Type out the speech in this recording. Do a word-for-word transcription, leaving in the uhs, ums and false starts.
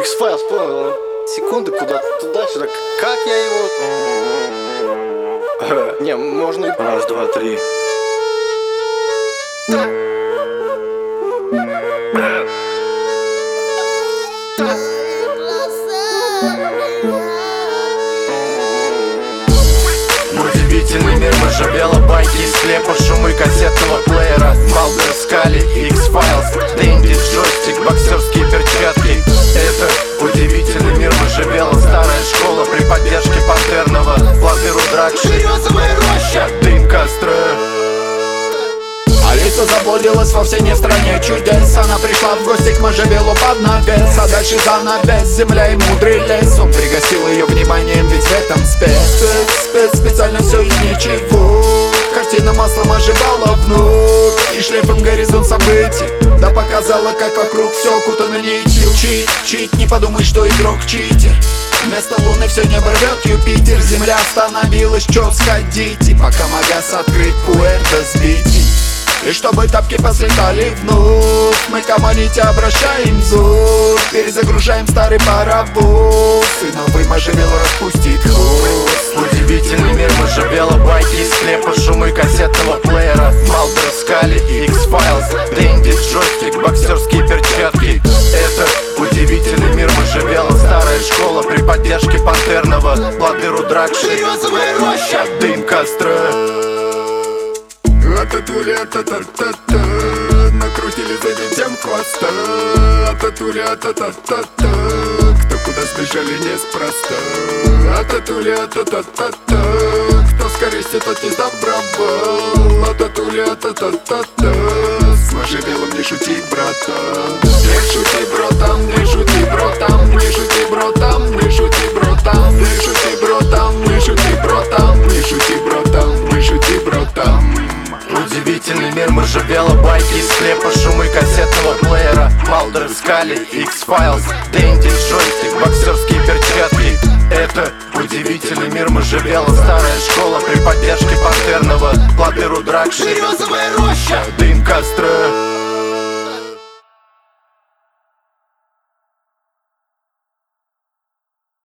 X-Files, понял? Секунды куда-то туда-сюда. Как я его... Не, можно и... Раз, два, три. Удивительный мир можжевело-байки из склепа, шумы кассетного плеера, Mulder Scully, X-Files, Дэнди, джойстик, боксерские перчатки. Это удивительный мир можжевела, старая школа при поддержке пантерного, плоды рудракши, березовая роща, дым костра. Алиса заблудилась вовсе не в стране чудес. Она пришла в гости к можжевелу под навес, а дальше занавес, земля и мудрый лес. Он пригасил ее вниманием, ведь в этом спец, спец, специально все и ничего. Картина маслом оживала внутрь, и шлейфом горизонт событий да показала, как вокруг все окутано нитью. Чит, чит, не подумай, что игрок читер. Вместо луны все небо рвет Юпитер. Земля остановилась, чё сходите, пока магаз открыт, Пуэрто сбитий. И чтобы тапки послетали вновь, мы к аммоните обращаем зуб, перезагружаем старый паровоз, и новый можжевел распустит хвост. Удивительный мир можжевело-байки из склепа, шумы кассетного плеера, Mulder Scully, X-Files, Дэнди, джойстик, боксерские перчатки. Это удивительный мир можжевела, старая школа при поддержке пантерного, плоды рудракши, березовая роща, дым костра. А-та-туля, та-та-та-та, накрутили за ним всем хвоста. А-та-туля, та-та-та-та, кто куда сбежали неспроста. А-та-туля, та-та-та-та, кто скорее тот не сдав бравал. А-та-туля, та-та-та-та, с можжевелом не шути, братан. Не шути, братан, не шути, братан, не шути, братан, не шути, братан, не шути, братан, не шути, братан, не шути, братан, не шути, братан. Удивительный мир можжевело-байки из склепа, шумы кассетного плеера, Mulder Scully, X-Files, Дэнди, джойстик, боксерские перчатки. Это удивительный мир можжевела, старая школа при поддержке пантерного, плоды рудракши, березовая роща, дым костра.